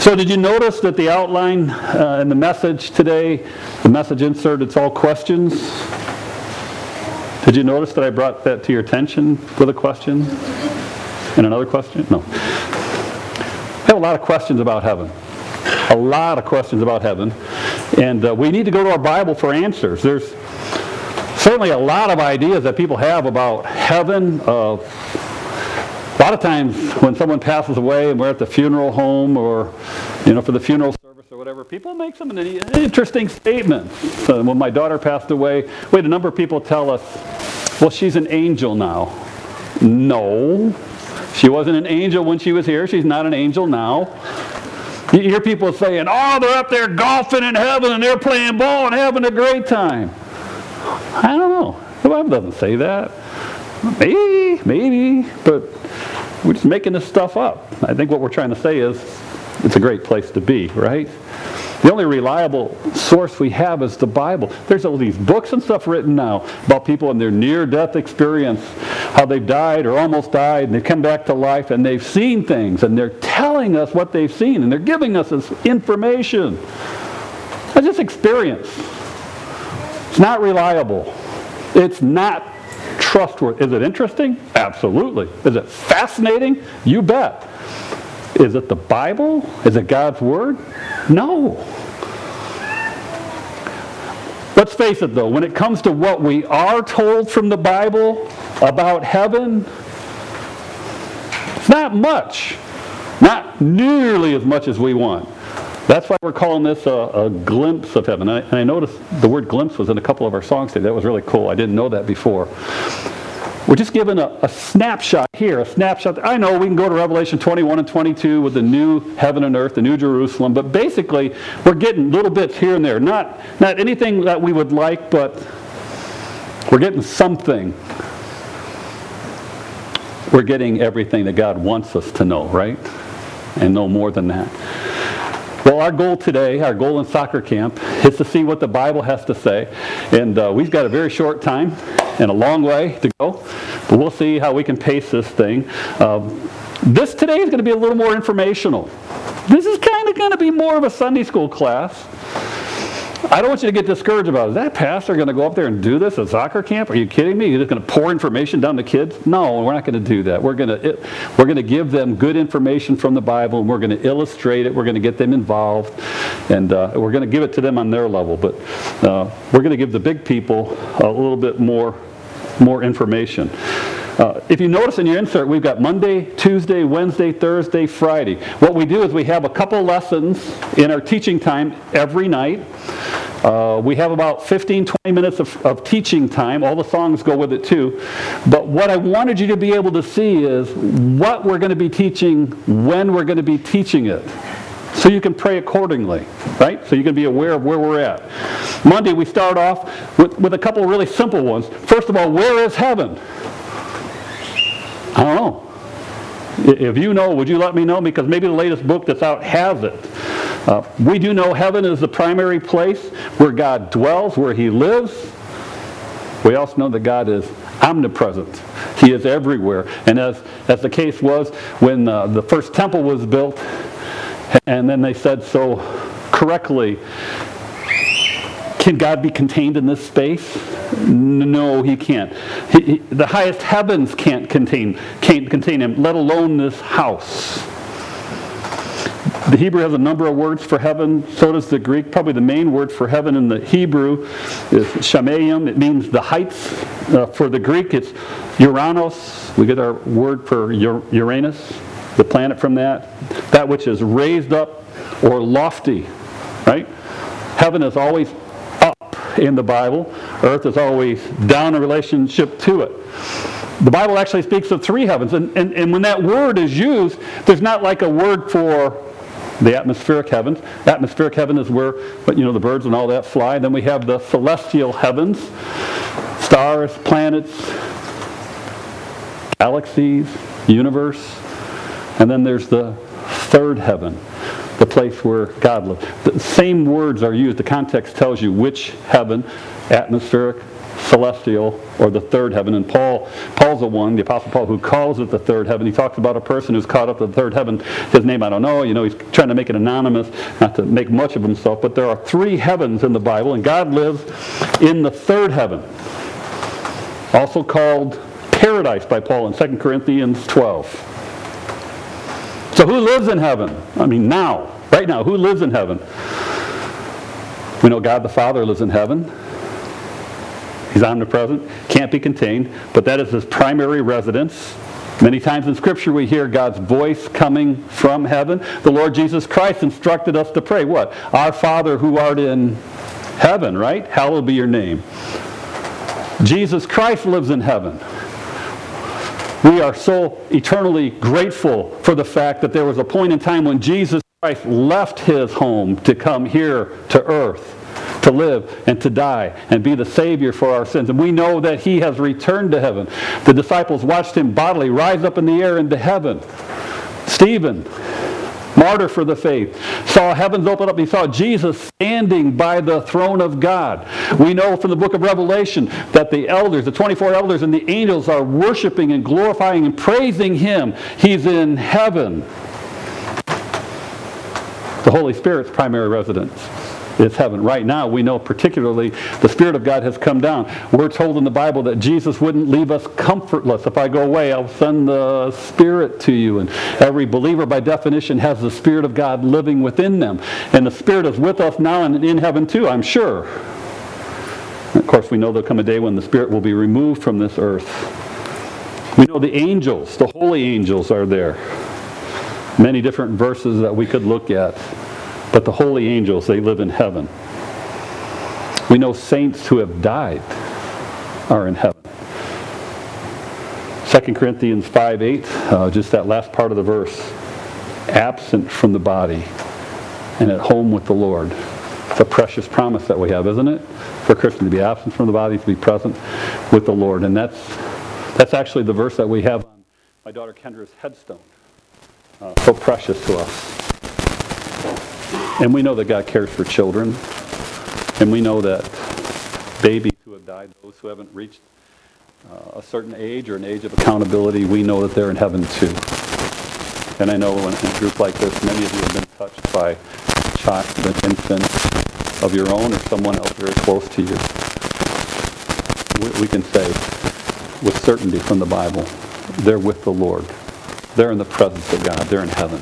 So did you notice that the outline in the message today, the message insert, it's all questions? Did you notice that I brought that to your attention with a question? And another question? No. I have a lot of questions about heaven. A lot of questions about heaven. And we need to go to our Bible for answers. There's certainly a lot of ideas that people have about heaven. A lot of times when someone passes away and we're at the funeral home or, for the funeral service or whatever, people make some interesting statements. When my daughter passed away, we had a number of people tell us, well, she's an angel now. No, she wasn't an angel when she was here. She's not an angel now. You hear people saying, oh, they're up there golfing in heaven and they're playing ball and having a great time. I don't know. The Bible doesn't say that. Maybe, but we're just making this stuff up. I think what we're trying to say is it's a great place to be, right? The only reliable source we have is the Bible. There's all these books and stuff written now about people in their near-death experience, how they've died or almost died, and they've come back to life, and they've seen things, and they're telling us what they've seen, and they're giving us this information. That's just experience. It's not reliable. It's not trustworthy. Is it interesting? Absolutely. Is it fascinating? You bet. Is it the Bible? Is it God's Word? No. Let's face it though, when it comes to what we are told from the Bible about heaven, it's not much. Not nearly as much as we want. That's why we're calling this a glimpse of heaven. And I noticed the word glimpse was in a couple of our songs today. That was really cool. I didn't know that before. We're just given a snapshot here, a snapshot. I know we can go to Revelation 21 and 22 with the new heaven and earth, the new Jerusalem, but basically we're getting little bits here and there. Not anything that we would like, but we're getting something. We're getting everything that God wants us to know, right? And no more than that. Well, our goal today, our goal in soccer camp, is to see what the Bible has to say. And we've got a very short time and a long way to go. But we'll see how we can pace this thing. This today is going to be a little more informational. This is kind of going to be more of a Sunday school class. I don't want you to get discouraged about it. Is that pastor going to go up there and do this at soccer camp? Are you kidding me? You're just going to pour information down to kids? No, we're not going to do that. We're going to give them good information from the Bible, and we're going to illustrate it. We're going to get them involved, and we're going to give it to them on their level. But we're going to give the big people a little bit more information. If you notice in your insert, we've got Monday, Tuesday, Wednesday, Thursday, Friday. What we do is we have a couple lessons in our teaching time every night. We have about 15, 20 minutes of teaching time. All the songs go with it too. But what I wanted you to be able to see is what we're going to be teaching, when we're going to be teaching it. So you can pray accordingly, right? So you can be aware of where we're at. Monday, we start off with a couple of really simple ones. First of all, where is heaven? I don't know. If you know, would you let me know? Because maybe the latest book that's out has it. We do know heaven is the primary place where God dwells, where He lives. We also know that God is omnipresent. He is everywhere. And as the case was when the first temple was built, and then they said so correctly, can God be contained in this space? No, He can't. The highest heavens can't contain Him, let alone this house. The Hebrew has a number of words for heaven, so does the Greek. Probably the main word for heaven in the Hebrew is shamayim. It means the heights. For the Greek, it's Uranus. We get our word for Uranus, the planet from that. That which is raised up or lofty, right? Heaven is always up in the Bible. Earth is always down in relationship to it. The Bible actually speaks of three heavens, and when that word is used, there's not like a word for the atmospheric heavens. Atmospheric heaven is where, the birds and all that fly. Then we have the celestial heavens, stars, planets, galaxies, universe. And then there's the third heaven, the place where God lives. The same words are used. The context tells you which heaven, atmospheric, celestial, or the third heaven. And Paul's the one, the Apostle Paul, who calls it the third heaven. He talks about a person who's caught up to the third heaven. His name I don't know. He's trying to make it anonymous, not to make much of himself. But there are 3 heavens in the Bible, and God lives in the third heaven, also called paradise by Paul in 2 Corinthians 12. So who lives in heaven? Right now, who lives in heaven? We know God the Father lives in heaven. He's omnipresent, can't be contained, but that is his primary residence. Many times in Scripture we hear God's voice coming from heaven. The Lord Jesus Christ instructed us to pray, what? Our Father who art in heaven, right? Hallowed be your name. Jesus Christ lives in heaven. We are so eternally grateful for the fact that there was a point in time when Jesus Christ left his home to come here to earth, to live and to die and be the Savior for our sins. And we know that he has returned to heaven. The disciples watched him bodily rise up in the air into heaven. Stephen, martyr for the faith, saw heavens open up. He saw Jesus standing by the throne of God. We know from the book of Revelation that the elders, the 24 elders and the angels are worshiping and glorifying and praising him. He's in heaven. The Holy Spirit's primary residence is heaven. Right now, we know particularly the Spirit of God has come down. We're told in the Bible that Jesus wouldn't leave us comfortless. If I go away, I'll send the Spirit to you. And every believer, by definition, has the Spirit of God living within them. And the Spirit is with us now and in heaven too, I'm sure. And of course, we know there'll come a day when the Spirit will be removed from this earth. We know the angels, the holy angels, are there. Many different verses that we could look at. But the holy angels, they live in heaven. We know saints who have died are in heaven. 2 Corinthians 5:8, just that last part of the verse. Absent from the body and at home with the Lord. It's a precious promise that we have, isn't it? For a Christian to be absent from the body, to be present with the Lord. And that's actually the verse that we have on my daughter Kendra's headstone. So precious to us. And we know that God cares for children. And we know that babies who have died, those who haven't reached a certain age or an age of accountability, we know that they're in heaven too. And I know in a group like this, many of you have been touched by a child, an infant of your own or someone else very close to you. We can say with certainty from the Bible, they're with the Lord. They're in the presence of God. They're in heaven.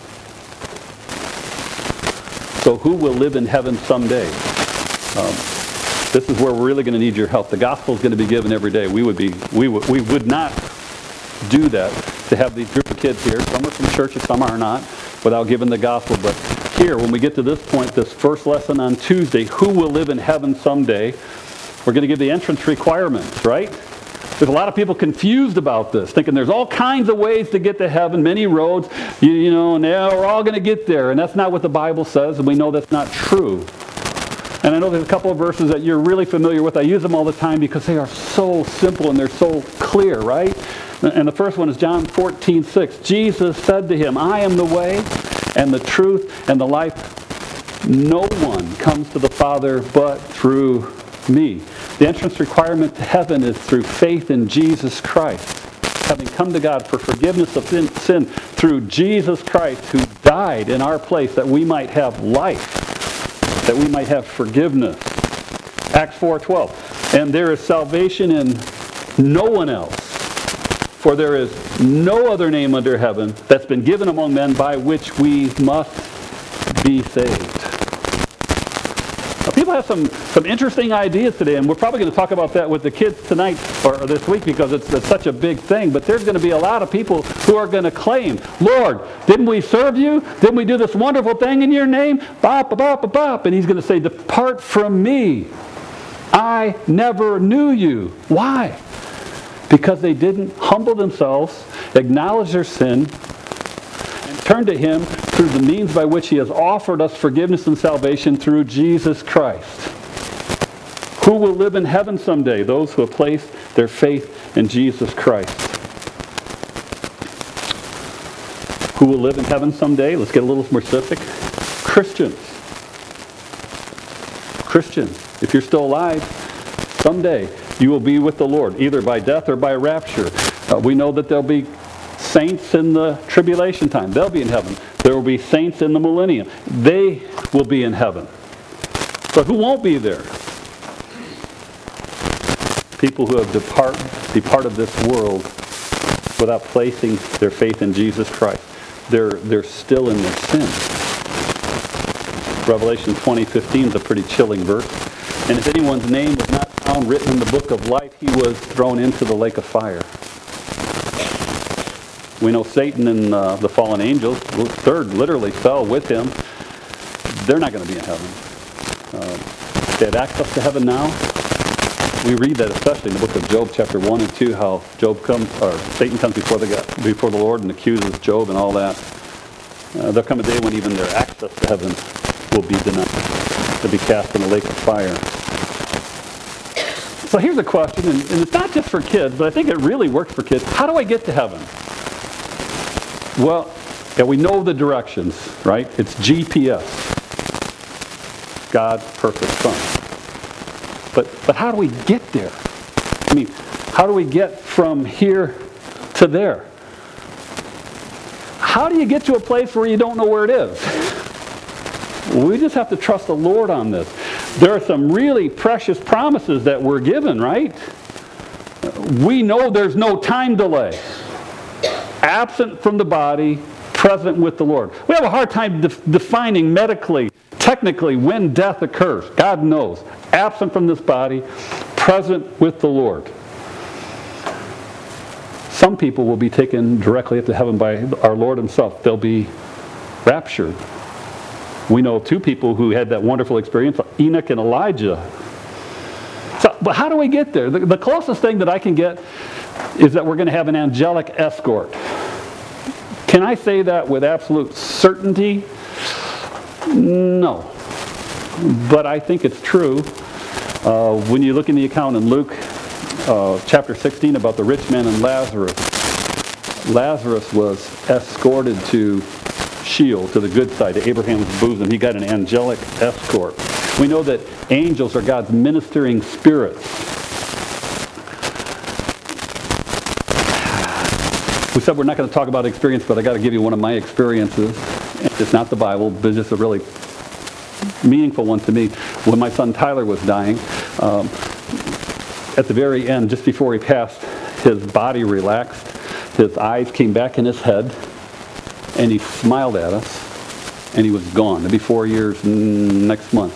So who will live in heaven someday? This is where we're really going to need your help. The gospel is going to be given every day. We would not do that to have these group of kids here. Some are from churches, some are not, without giving the gospel. But here, when we get to this point, this first lesson on Tuesday, who will live in heaven someday? We're going to give the entrance requirements, right? There's a lot of people confused about this, thinking there's all kinds of ways to get to heaven, many roads, and we're all going to get there. And that's not what the Bible says, and we know that's not true. And I know there's a couple of verses that you're really familiar with. I use them all the time because they are so simple and they're so clear, right? And the first one is John 14:6. Jesus said to him, I am the way and the truth and the life. No one comes to the Father but through me. The entrance requirement to heaven is through faith in Jesus Christ. Having come to God for forgiveness of sin through Jesus Christ, who died in our place that we might have life, that we might have forgiveness. Acts 4:12. And there is salvation in no one else, for there is no other name under heaven that's been given among men by which we must be saved. Now, people have some interesting ideas today, and we're probably going to talk about that with the kids tonight or this week because it's such a big thing. But there's going to be a lot of people who are going to claim, Lord, didn't we serve you? Didn't we do this wonderful thing in your name? Bop, bop, bop, bop. And he's going to say, depart from me. I never knew you. Why? Because they didn't humble themselves, acknowledge their sin, and turn to him through the means by which he has offered us forgiveness and salvation through Jesus Christ. Who will live in heaven someday? Those who have placed their faith in Jesus Christ. Who will live in heaven someday? Let's get a little more specific. Christians. Christians. If you're still alive, someday You will be with the Lord, either by death or by rapture. We know that there'll be saints in the tribulation time. They'll be in heaven. There will be saints in the millennium. They will be in heaven. But who won't be there? People who have departed this world without placing their faith in Jesus Christ. They're still in their sin. Revelation 20:15 is a pretty chilling verse. And if anyone's name was not found written in the book of life, he was thrown into the lake of fire. We know Satan and the fallen angels, third literally fell with him. They're not going to be in heaven. They have access to heaven now. We read that especially in the book of Job, chapter 1 and 2, how Satan comes before the Lord and accuses Job and all that. There'll come a day when even their access to heaven will be denied. They'll be cast in the lake of fire. So here's a question, and it's not just for kids, but I think it really works for kids. How do I get to heaven? Well, yeah, we know the directions, right? It's GPS. God's perfect Son. But how do we get there? I mean, how do we get from here to there? How do you get to a place where you don't know where it is? We just have to trust the Lord on this. There are some really precious promises that we're given, right? We know there's no time delay. Absent from the body, present with the Lord. We have a hard time defining medically, technically, when death occurs. God knows. Absent from this body, present with the Lord. Some people will be taken directly up to heaven by our Lord himself. They'll be raptured. We know two people who had that wonderful experience, Enoch and Elijah. But how do we get there? The closest thing that I can get is that we're going to have an angelic escort. Can I say that with absolute certainty? No. But I think it's true. When you look in the account in Luke chapter 16 about the rich man and Lazarus, Lazarus was escorted to Sheol, to the good side, to Abraham's bosom. He got an angelic escort. We know that angels are God's ministering spirits. We said we're not going to talk about experience, but I got to give you one of my experiences. It's not the Bible, but it's just a really meaningful one to me. When my son Tyler was dying, at the very end, just before he passed, his body relaxed, his eyes came back in his head, and he smiled at us, and he was gone. It'll be 4 years next month.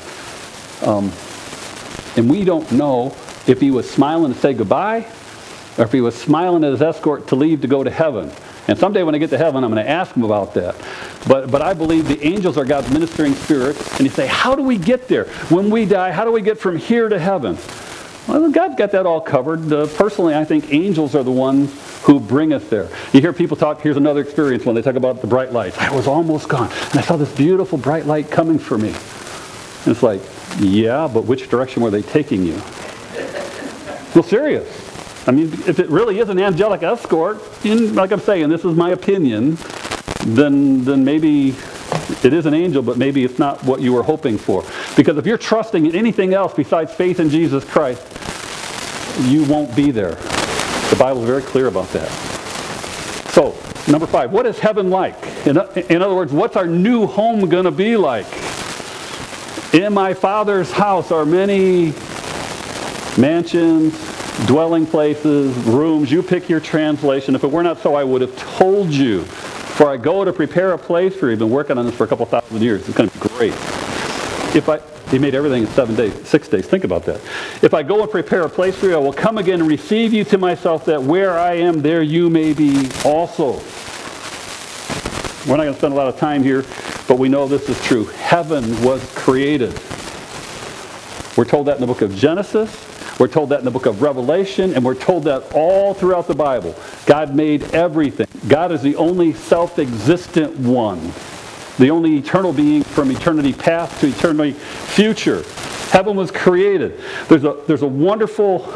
And we don't know if he was smiling to say goodbye, or if he was smiling at his escort to leave to go to heaven. And someday when I get to heaven, I'm going to ask him about that. But I believe the angels are God's ministering spirits. And you say, how do we get there? When we die, how do we get from here to heaven? Well, God's got that all covered. Personally, I think angels are the ones who bring us there. You hear people talk, here's another experience when they talk about the bright lights. I was almost gone, and I saw this beautiful bright light coming for me. And it's like, yeah, but which direction were they taking you? Well, serious. I mean, if it really is an angelic escort, like I'm saying, this is my opinion, then maybe it is an angel, but maybe it's not what you were hoping for. Because if you're trusting in anything else besides faith in Jesus Christ, you won't be there. The Bible is very clear about that. So, number 5, what is heaven like? In other words, what's our new home going to be like? In my Father's house are many mansions, dwelling places, rooms. You pick your translation. If it were not so, I would have told you. For I go to prepare a place for you. I've been working on this for a couple thousand years. It's going to be great. He made everything in 7 days, 6 days. Think about that. If I go and prepare a place for you, I will come again and receive you to myself, that where I am, there you may be also. We're not going to spend a lot of time here, but we know this is true. Heaven was created. We're told that in the book of Genesis. We're told that in the book of Revelation, and we're told that all throughout the Bible. God made everything. God is the only self-existent one, the only eternal being from eternity past to eternity future. Heaven was created. There's a wonderful...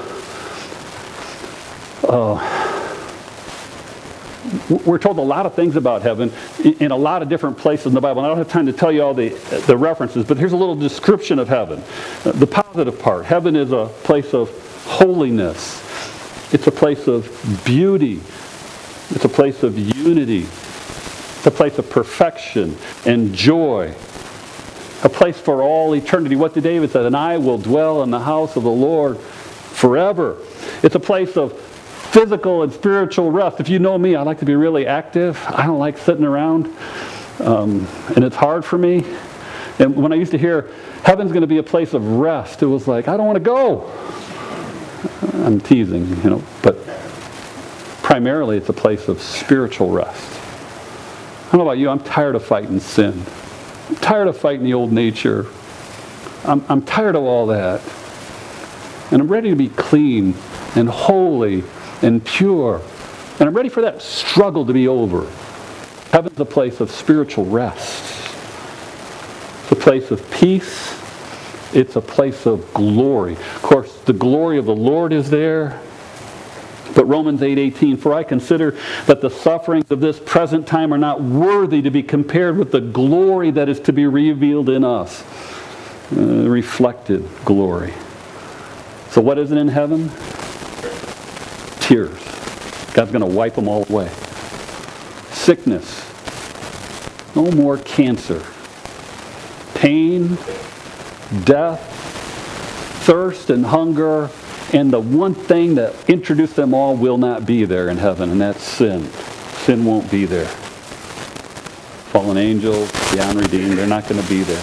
we're told a lot of things about heaven in a lot of different places in the Bible. And I don't have time to tell you all the references, but here's a little description of heaven. The positive part. Heaven is a place of holiness. It's a place of beauty. It's a place of unity. It's a place of perfection and joy. A place for all eternity. What did David say? And I will dwell in the house of the Lord forever. It's a place of physical and spiritual rest. If you know me, I like to be really active. I don't like sitting around. And it's hard for me. And when I used to hear heaven's going to be a place of rest, it was like, I don't want to go. I'm teasing, but primarily it's a place of spiritual rest. I don't know about you, I'm tired of fighting sin. I'm tired of fighting the old nature. I'm tired of all that. And I'm ready to be clean and holy and pure. And I'm ready for that struggle to be over. Heaven's a place of spiritual rest. It's a place of peace. It's a place of glory. Of course, the glory of the Lord is there. But Romans 8:18, for I consider that the sufferings of this present time are not worthy to be compared with the glory that is to be revealed in us. Reflected glory. So what is it in heaven? Tears. God's going to wipe them all away. Sickness. No more cancer. Pain, death, thirst and hunger, and the one thing that introduced them all will not be there in heaven, and that's sin. Sin won't be there. Fallen angels, the unredeemed, they're not going to be there.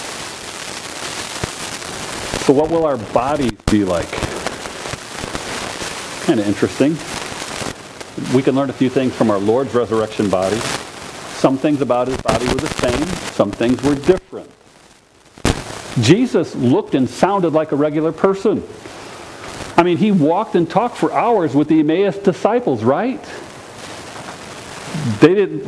So what will our bodies be like? Kind of interesting. We can learn a few things from our Lord's resurrection body. Some things about his body were the same. Some things were different. Jesus looked and sounded like a regular person. I mean, he walked and talked for hours with the Emmaus disciples, right? They didn't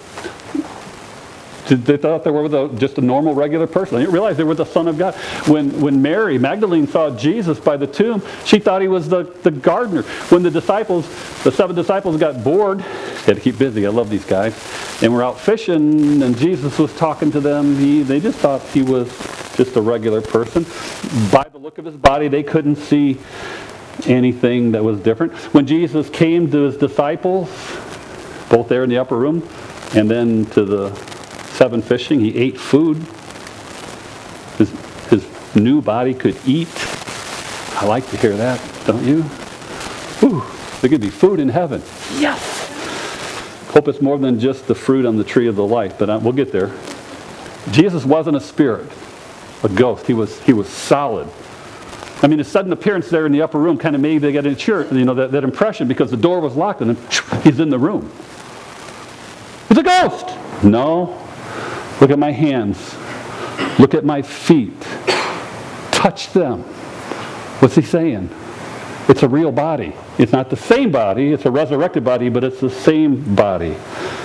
they thought they were just a normal, regular person. They didn't realize they were the Son of God. When Mary Magdalene saw Jesus by the tomb, she thought he was the gardener. When the 7 disciples got bored, they had to keep busy. I love these guys. And were out fishing, and Jesus was talking to them. They just thought he was just a regular person. By the look of his body, they couldn't see anything that was different. When Jesus came to his disciples, both there in the upper room, and then to the 7 fishing, he ate food. His new body could eat. I like to hear that, don't you? Ooh, there could be food in heaven. Yes! Hope it's more than just the fruit on the tree of the life, but we'll get there. Jesus wasn't a spirit, a ghost. He was solid. I mean, his sudden appearance there in the upper room kind of made they get that impression because the door was locked and then he's in the room. He's a ghost! No. Look at my hands. Look at my feet. Touch them. What's he saying? It's a real body. It's not the same body. It's a resurrected body, but it's the same body.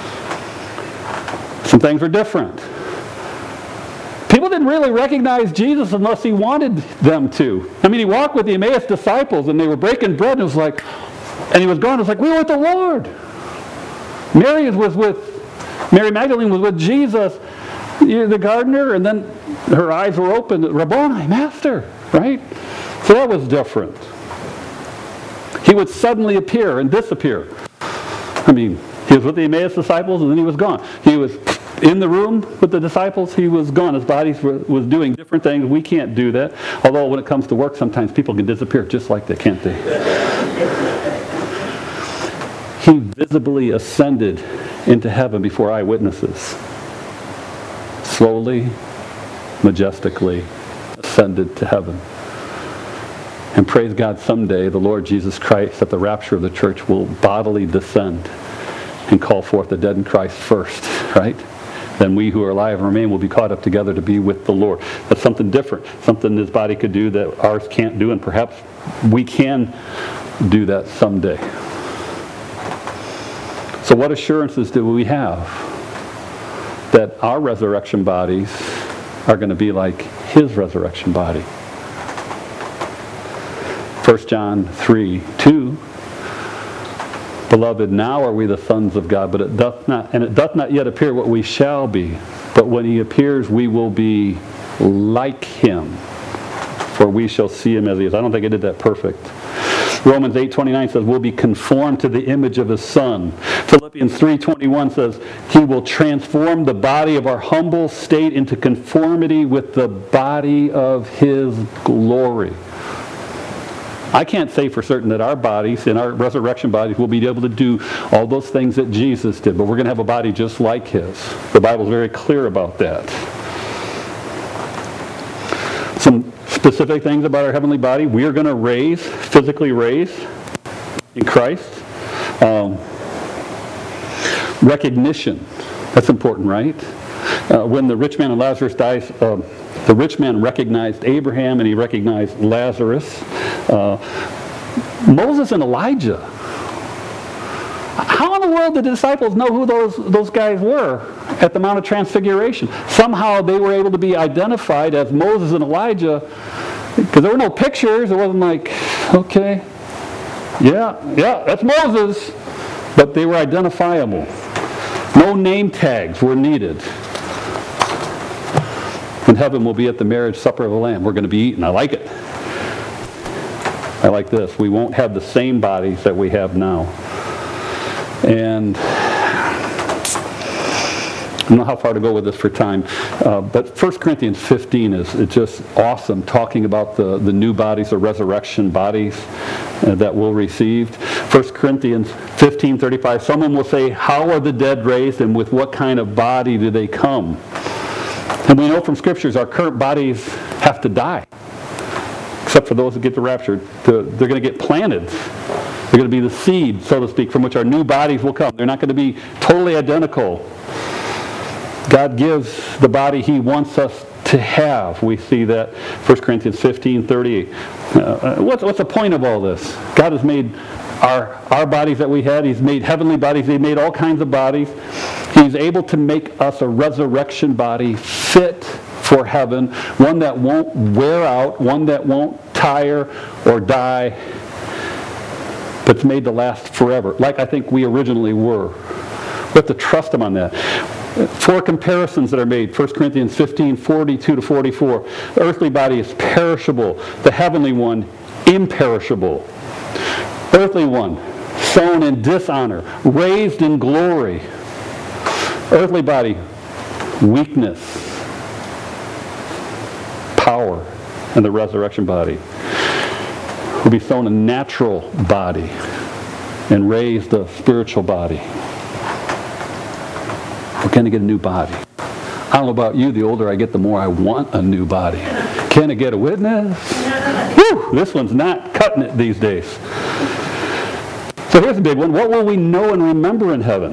Some things are different. People didn't really recognize Jesus unless he wanted them to. I mean, he walked with the Emmaus disciples, and they were breaking bread, and it was like, and he was gone. It was like, we were with the Lord. Mary Magdalene was with Jesus, the gardener, and then her eyes were open. Rabboni, Master, right? So that was different. He would suddenly appear and disappear. I mean, he was with the Emmaus disciples and then he was gone. He was in the room with the disciples, he was gone. His body was doing different things. We can't do that. Although when it comes to work, sometimes people can disappear just like that, can't they? He visibly ascended into heaven before eyewitnesses. Slowly, majestically ascended to heaven. And praise God, someday the Lord Jesus Christ at the rapture of the church will bodily descend and call forth the dead in Christ first, right? Then we who are alive and remain will be caught up together to be with the Lord. That's something different, something his body could do that ours can't do, and perhaps we can do that someday. So what assurances do we have that our resurrection bodies are going to be like his resurrection body? 1 John 3:2. Beloved, now are we the sons of God, but it doth not yet appear what we shall be. But when he appears, we will be like him, for we shall see him as he is. I don't think I did that perfect. Romans 8:29 says, we'll be conformed to the image of His Son. Philippians 3:21 says, He will transform the body of our humble state into conformity with the body of His glory. I can't say for certain that our bodies, in our resurrection bodies, will be able to do all those things that Jesus did, but we're going to have a body just like His. The Bible's very clear about that. Some specific things about our heavenly body. We are going to physically raise in Christ. Recognition. That's important, right? When the rich man and Lazarus dies, the rich man recognized Abraham and he recognized Lazarus. Moses and Elijah. How in the world did the disciples know who those guys were at the Mount of Transfiguration? Somehow they were able to be identified as Moses and Elijah because there were no pictures. It wasn't like, okay, yeah, that's Moses. But they were identifiable. No name tags were needed. In heaven, we'll be at the marriage supper of the Lamb. We're going to be eating. I like it. I like this. We won't have the same bodies that we have now. And I don't know how far to go with this for time, but 1 Corinthians 15 is just awesome, talking about the new bodies, the resurrection bodies that we'll receive. 1 Corinthians 15:35, someone will say, how are the dead raised and with what kind of body do they come? And we know from scriptures our current bodies have to die. Except for those that get the rapture. They're going to get planted. They're going to be the seed, so to speak, from which our new bodies will come. They're not going to be totally identical. God gives the body He wants us to have. We see that 1 Corinthians 15:38. What's the point of all this? God has made our bodies that we had. He's made heavenly bodies. He's made all kinds of bodies. He's able to make us a resurrection body fit for heaven, one that won't wear out, one that won't tire or die, but it's made to last forever, like I think we originally were. We have to trust Him on that. 4 comparisons that are made. 1 Corinthians 15:42-44. The earthly body is perishable. The heavenly one, imperishable. Earthly one, sown in dishonor, raised in glory. Earthly body, weakness, power, and the resurrection body will be sown a natural body and raised a spiritual body. We're going to get a new body. I don't know about you, the older I get, the more I want a new body. Can I get a witness? Whew, this one's not cutting it these days. So here's a big one. What will we know and remember in heaven?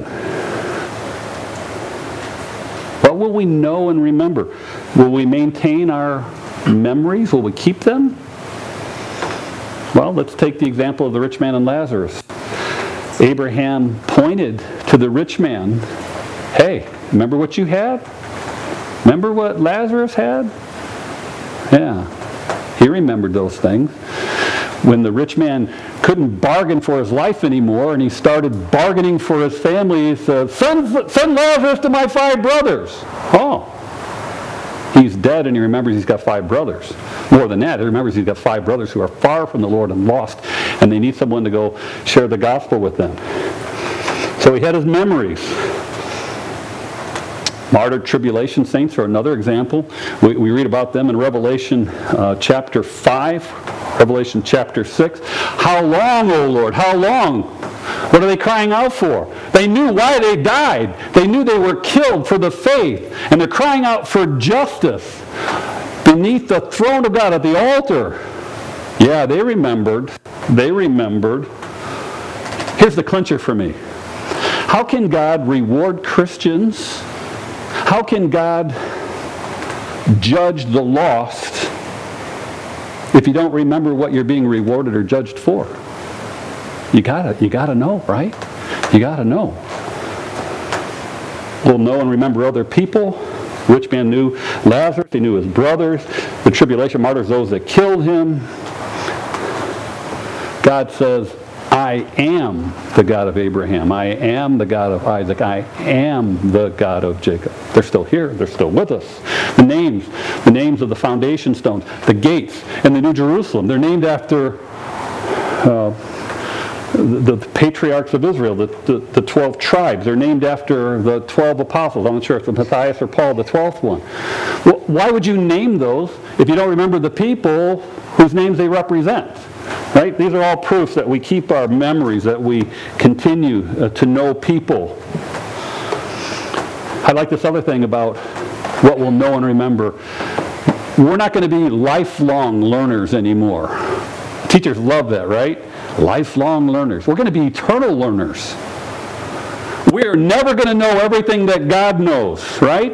What will we know and remember? Will we maintain our memories? Will we keep them? Well, let's take the example of the rich man and Lazarus. Abraham pointed to the rich man. Hey, remember what you had? Remember what Lazarus had? Yeah, he remembered those things. When the rich man couldn't bargain for his life anymore and he started bargaining for his family, he said, send Lazarus to my 5 brothers. Oh, he's dead and he remembers he's got 5 brothers. More than that, he remembers he's got 5 brothers who are far from the Lord and lost, and they need someone to go share the gospel with them. So he had his memories. Martyred tribulation saints are another example. We read about them in Revelation chapter 5, Revelation chapter 6. How long, O Lord? How long? What are they crying out for? They knew why they died. They knew they were killed for the faith. And they're crying out for justice beneath the throne of God at the altar. Yeah, they remembered. They remembered. Here's the clincher for me. How can God reward Christians? How can God judge the lost if you don't remember what you're being rewarded or judged for? You gotta know, right? You gotta know. We'll know and remember other people. Rich man knew Lazarus, he knew his brothers, the tribulation martyrs, those that killed him. God says, I am the God of Abraham. I am the God of Isaac. I am the God of Jacob. They're still here. They're still with us. The names of the foundation stones, the gates, and the New Jerusalem, they're named after the patriarchs of Israel, the 12 tribes. They're named after the 12 apostles. I'm not sure if it's Matthias or Paul, the 12th one. Well, why would you name those if you don't remember the people whose names they represent? Right? These are all proofs that we keep our memories, that we continue to know people. I like this other thing about what we'll know and remember. We're not going to be lifelong learners anymore. Teachers love that, right? Lifelong learners. We're going to be eternal learners. We're never going to know everything that God knows, right?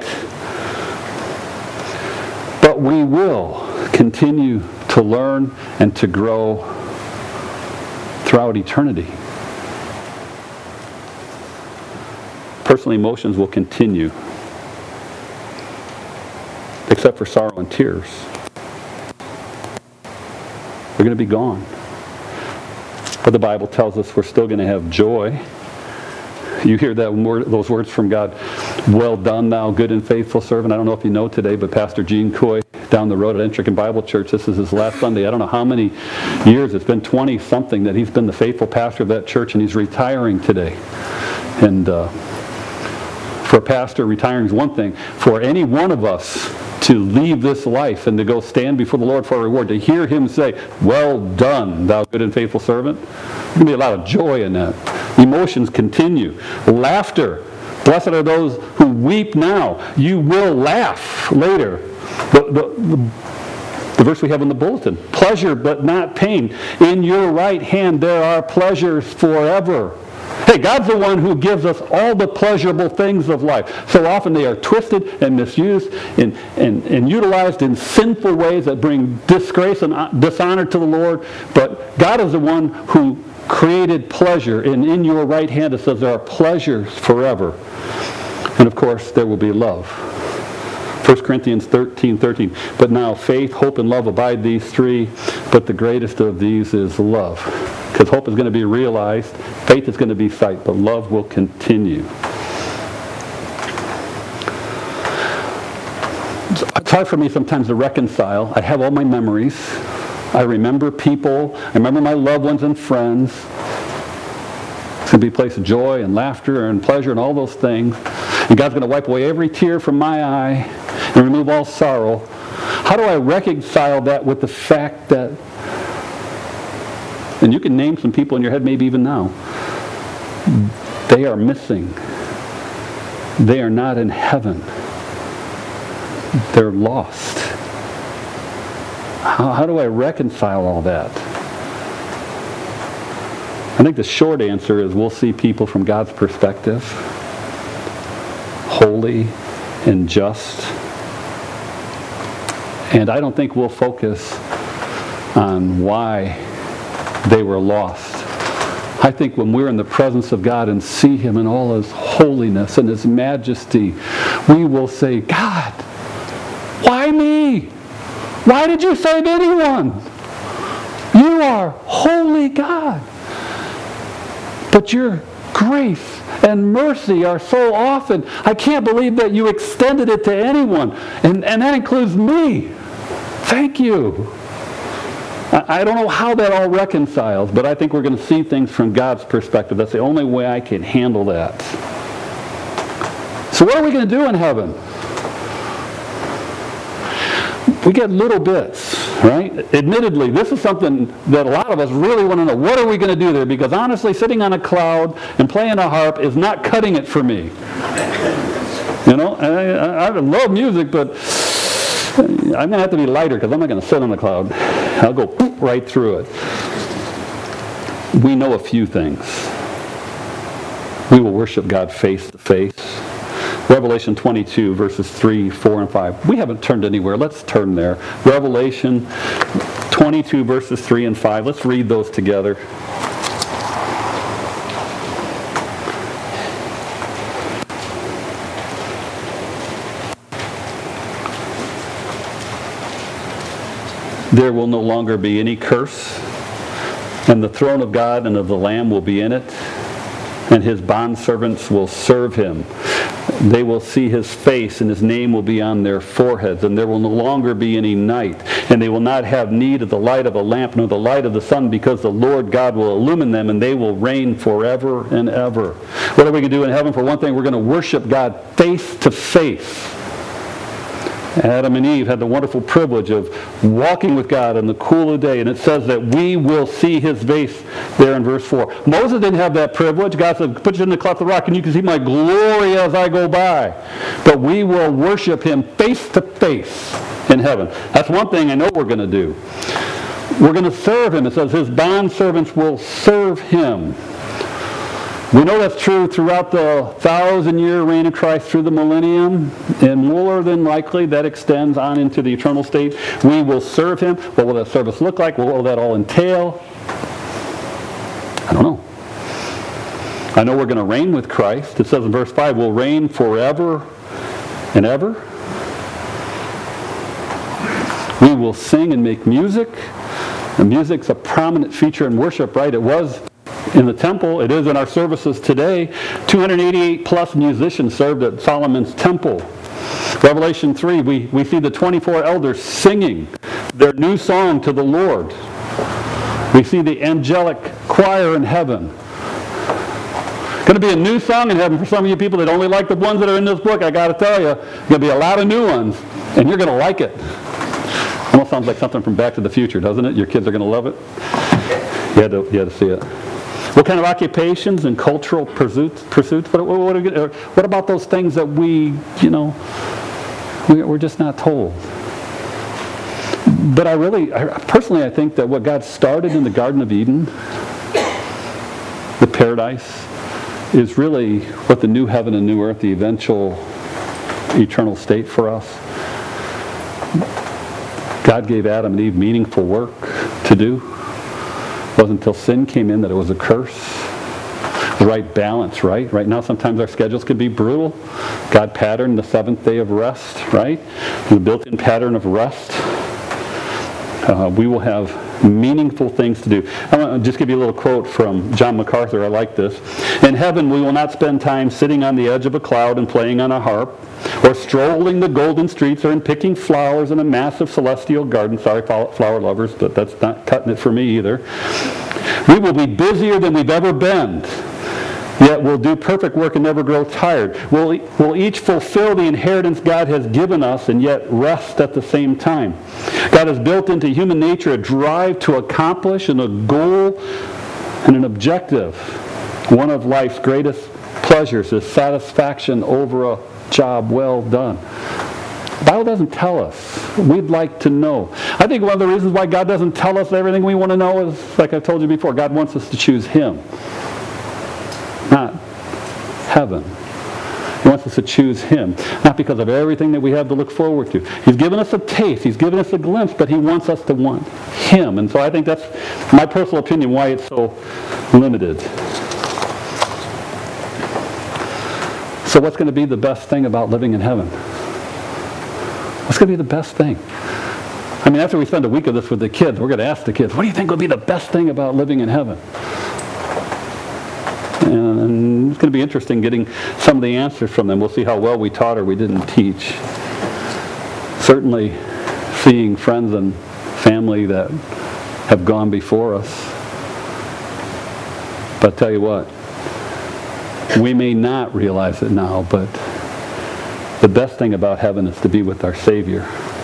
But we will continue to learn and to grow throughout eternity. Personal emotions will continue, except for sorrow and tears. They're going to be gone. But the Bible tells us we're still going to have joy. You hear those words from God, "Well done, thou good and faithful servant." I don't know if you know today, but Pastor Gene Coy down the road at Entrican Bible Church, this is his last Sunday. I don't know how many years, it's been 20-something that he's been the faithful pastor of that church, and he's retiring today. And for a pastor, retiring is one thing. For any one of us to leave this life and to go stand before the Lord for a reward, to hear him say, "Well done, thou good and faithful servant," there's going to be a lot of joy in that. Emotions continue. Laughter. Blessed are those who weep now. You will laugh later. The verse we have in the bulletin. Pleasure but not pain. In your right hand there are pleasures forever. Hey, God's the one who gives us all the pleasurable things of life. So often they are twisted and misused and utilized in sinful ways that bring disgrace and dishonor to the Lord. But God is the one who created pleasure. And in your right hand it says there are pleasures forever. And of course there will be love. 1 Corinthians 13:13. But now faith, hope, and love abide, these three. But the greatest of these is love. Because hope is going to be realized, faith is going to be sight, but love will continue. It's hard for me sometimes to reconcile. I have all my memories. I remember people. I remember my loved ones and friends. It's going to be a place of joy and laughter and pleasure and all those things. And God's going to wipe away every tear from my eye and remove all sorrow. How do I reconcile that with the fact that, and you can name some people in your head maybe even now, they are missing. They are not in heaven. They're lost. How do I reconcile all that? I think the short answer is we'll see people from God's perspective, holy and just. And I don't think we'll focus on why they were lost. I think when we're in the presence of God and see Him in all His holiness and His majesty, we will say, "God, why me? Why did you save anyone? You are holy God. But your grace and mercy are so often, I can't believe that you extended it to anyone. And that includes me. Thank you." I don't know how that all reconciles, but I think we're going to see things from God's perspective. That's the only way I can handle that. So what are we going to do in heaven? We get little bits, right? Admittedly, this is something that a lot of us really want to know. What are we going to do there? Because honestly, sitting on a cloud and playing a harp is not cutting it for me. You know, I love music, but I'm going to have to be lighter because I'm not going to sit on the cloud. I'll go right through it. We know a few things. We will worship God face to face. Revelation 22, verses 3, 4, and 5. We haven't turned anywhere. Let's turn there. Revelation 22, verses 3 and 5. Let's read those together. There will no longer be any curse, and the throne of God and of the Lamb will be in it, and His bondservants will serve Him. They will see his face, and his name will be on their foreheads, and there will no longer be any night. And they will not have need of the light of a lamp, nor the light of the sun, because the Lord God will illumine them, and they will reign forever and ever. What are we going to do in heaven? For one thing, we're going to worship God face to face. Adam and Eve had the wonderful privilege of walking with God in the cool of the day, and it says that we will see his face there in verse 4. Moses didn't have that privilege. God said, put you in the cleft of the rock, and you can see my glory as I go by. But we will worship him face to face in heaven. That's one thing I know we're going to do. We're going to serve him. It says his bondservants will serve him. We know that's true throughout the 1,000-year reign of Christ through the millennium, and more than likely that extends on into the eternal state. We will serve him. What will that service look like? What will that all entail? I don't know. I know we're going to reign with Christ. It says in verse 5, we'll reign forever and ever. We will sing and make music. And music's a prominent feature in worship, right? It was in the temple. It is in our services today. 288 plus musicians served at Solomon's temple. Revelation 3, we see the 24 elders singing their new song to the Lord. We see the angelic choir in heaven. Going to be a new song in heaven for some of you people that only like the ones that are in this book. I got to tell you, going to be a lot of new ones, and you're going to like it. Almost sounds like something from Back to the Future, doesn't it? Your kids are going to love it. You had to see it. What kind of occupations and cultural pursuits? What about those things that we're just not told? But personally, I think that what God started in the Garden of Eden, the paradise, is really what the new heaven and new earth, the eventual eternal state for us. God gave Adam and Eve meaningful work to do. It wasn't until sin came in that it was a curse. The right balance, right? Right now sometimes our schedules can be brutal. God patterned the seventh day of rest, right? The built-in pattern of rest. We will have meaningful things to do. I want to just give you a little quote from John MacArthur. I like this. In heaven we will not spend time sitting on the edge of a cloud and playing on a harp, or strolling the golden streets, or in picking flowers in a massive celestial garden. Sorry, flower lovers, but that's not cutting it for me either. We will be busier than we've ever been, yet we'll do perfect work and never grow tired. We'll each fulfill the inheritance God has given us and yet rest at the same time. God has built into human nature a drive to accomplish and a goal and an objective. One of life's greatest pleasures is satisfaction over a job well done. The Bible doesn't tell us. We'd like to know. I think one of the reasons why God doesn't tell us everything we want to know is, like I told you before, God wants us to choose him, not heaven. He wants us to choose him, not because of everything that we have to look forward to. He's given us a taste. He's given us a glimpse, but he wants us to want him. And so I think that's my personal opinion why it's so limited. So what's going to be the best thing about living in heaven? What's going to be the best thing? I mean, after we spend a week of this with the kids, we're going to ask the kids, what do you think will be the best thing about living in heaven? And it's going to be interesting getting some of the answers from them. We'll see how well we taught or we didn't teach. Certainly seeing friends and family that have gone before us. But I'll tell you what, we may not realize it now, but the best thing about heaven is to be with our Savior.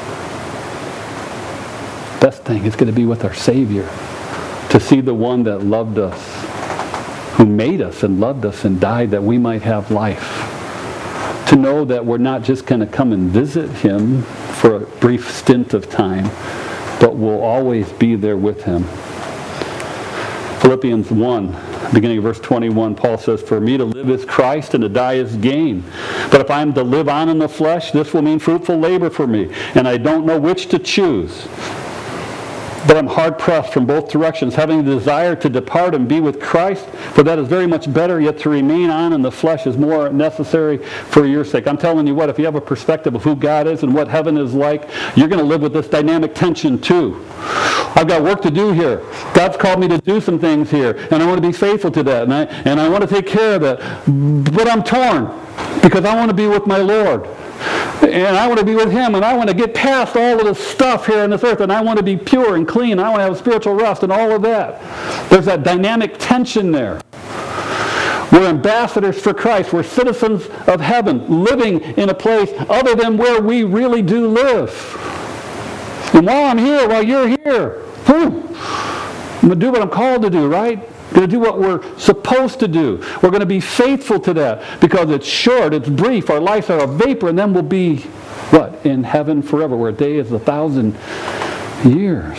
Best thing is going to be with our Savior. To see the one that loved us, who made us and loved us and died that we might have life. To know that we're not just going to come and visit him for a brief stint of time, but we'll always be there with him. Philippians 1, beginning of verse 21, Paul says, "For me to live is Christ and to die is gain. But if I am to live on in the flesh, this will mean fruitful labor for me, and I don't know which to choose. But I'm hard-pressed from both directions, having the desire to depart and be with Christ, for that is very much better, yet to remain on in the flesh is more necessary for your sake." I'm telling you what, if you have a perspective of who God is and what heaven is like, you're going to live with this dynamic tension too. I've got work to do here. God's called me to do some things here, and I want to be faithful to that, and I want to take care of it. But I'm torn. because I want to be with my Lord. And I want to be with Him, and I want to get past all of this stuff here on this earth, and I want to be pure and clean. I want to have spiritual rest and all of that. There's that dynamic tension there. We're ambassadors for Christ. We're citizens of heaven, living in a place other than where we really do live. And while I'm here, while you're here, I'm going to do what I'm called to do, right? I'm going to do what we're supposed to do. We're going to be faithful to that because it's short, it's brief. Our lives are a vapor, and then we'll be, what? In heaven forever, where a day is 1,000 years.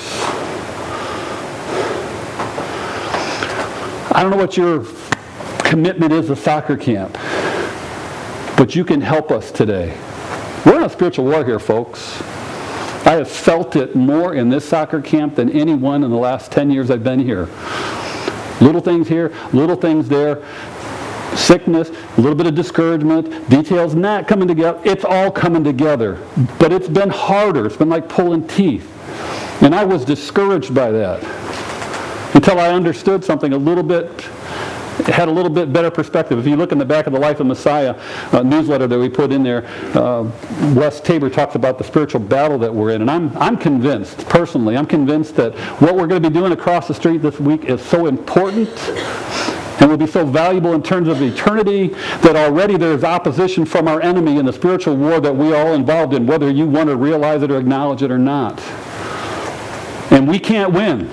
I don't know what your commitment is to soccer camp, but you can help us today. We're in a spiritual war here, folks. I have felt it more in this soccer camp than anyone in the last 10 years I've been here. Little things here, little things there, sickness, a little bit of discouragement, details not coming together. It's all coming together. But it's been harder. It's been like pulling teeth. And I was discouraged by that until I understood something a little bit, had a little bit better perspective. If you look in the back of the Life of Messiah newsletter that we put in there, Wes Tabor talks about the spiritual battle that we're in. And I'm convinced, personally, I'm convinced that what we're going to be doing across the street this week is so important and will be so valuable in terms of eternity that already there's opposition from our enemy in the spiritual war that we all involved in, whether you want to realize it or acknowledge it or not. And we can't win.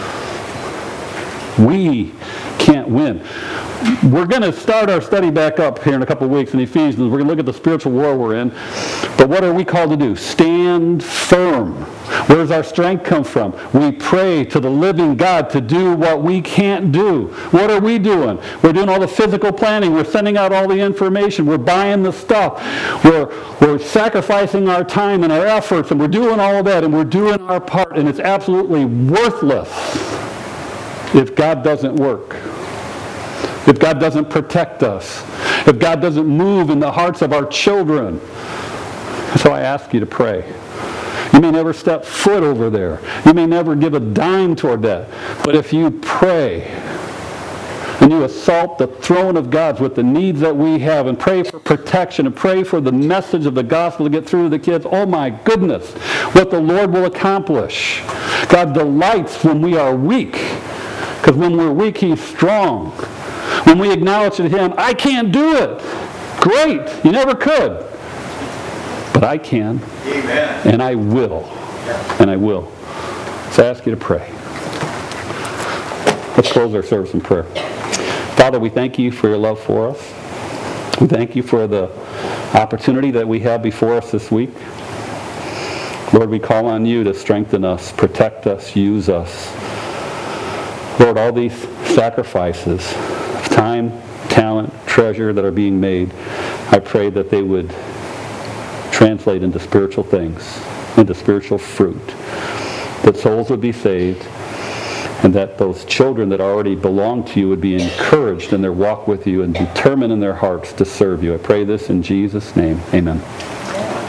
We can't win. We're going to start our study back up here in a couple of weeks in Ephesians. We're going to look at the spiritual war we're in. But what are we called to do? Stand firm. Where does our strength come from? We pray to the living God to do what we can't do. What are we doing? We're doing all the physical planning. We're sending out all the information. We're buying the stuff. We're sacrificing our time and our efforts, and we're doing all of that, and we're doing our part, and it's absolutely worthless if God doesn't work. If God doesn't protect us. If God doesn't move in the hearts of our children. So I ask you to pray. You may never step foot over there. You may never give a dime toward that. But if you pray and you assault the throne of God with the needs that we have and pray for protection and pray for the message of the gospel to get through to the kids, oh my goodness, what the Lord will accomplish. God delights when we are weak. Because when we're weak, He's strong. When we acknowledge to Him, I can't do it. Great. You never could. But I can. Amen. And I will. And I will. So I ask you to pray. Let's close our service in prayer. Father, we thank you for your love for us. We thank you for the opportunity that we have before us this week. Lord, we call on you to strengthen us, protect us, use us. Lord, all these sacrifices of time, talent, treasure that are being made, I pray that they would translate into spiritual things, into spiritual fruit, that souls would be saved, and that those children that already belong to you would be encouraged in their walk with you and determined in their hearts to serve you. I pray this in Jesus' name. Amen.